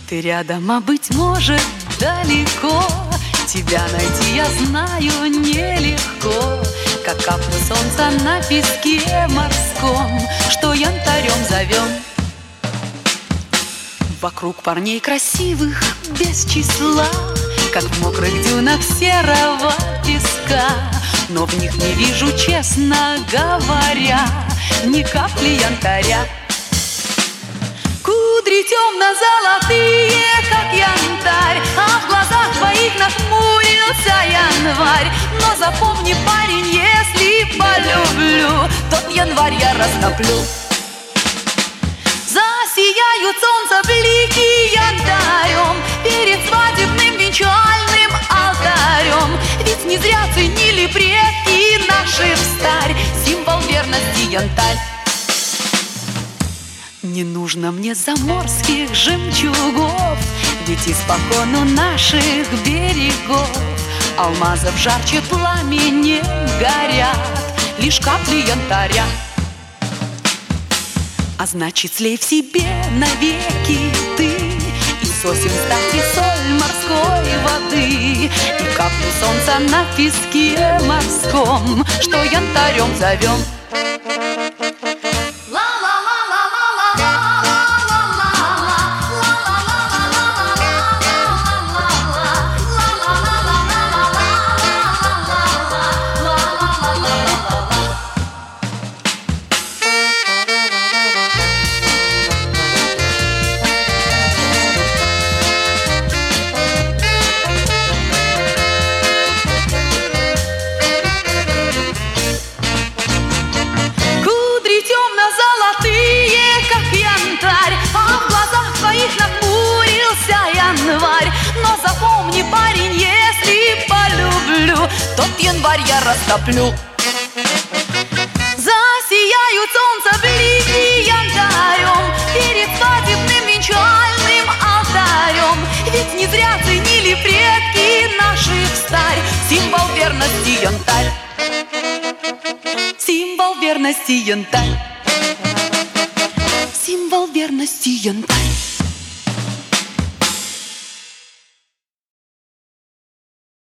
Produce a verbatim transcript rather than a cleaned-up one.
Ты рядом, а быть может далеко. Тебя найти, я знаю, нелегко, как каплю солнца на песке морском, что янтарем зовем. Вокруг парней красивых без числа, как в мокрых дюнах серого песка, но в них не вижу, честно говоря, ни капли янтаря. Кудри темно-золотые, как янтарь, а в глазах твоих нахмурился январь. Но запомни, парень, если полюблю, тот январь я растоплю. Засияют солнца блики янтарем перед свадебным венчальным алтарем. Ведь не зря ценили предки наши встарь символ верности янтарь. Не нужно мне заморских жемчугов, ведь испокон у наших берегов алмазов жарче пламенем горят лишь капли янтаря. А значит, слей в себе навеки ты из сосен стать и соль морской воды, и каплю солнца на песке морском, что янтарем зовем. Но запомни, парень, если полюблю, тот январь я растоплю. Засияют солнца блики янтарем перед свадебным венчальным алтарем. Ведь не зря ценили предки наши встарь символ верности янтарь. Символ верности янтарь. Символ верности янтарь.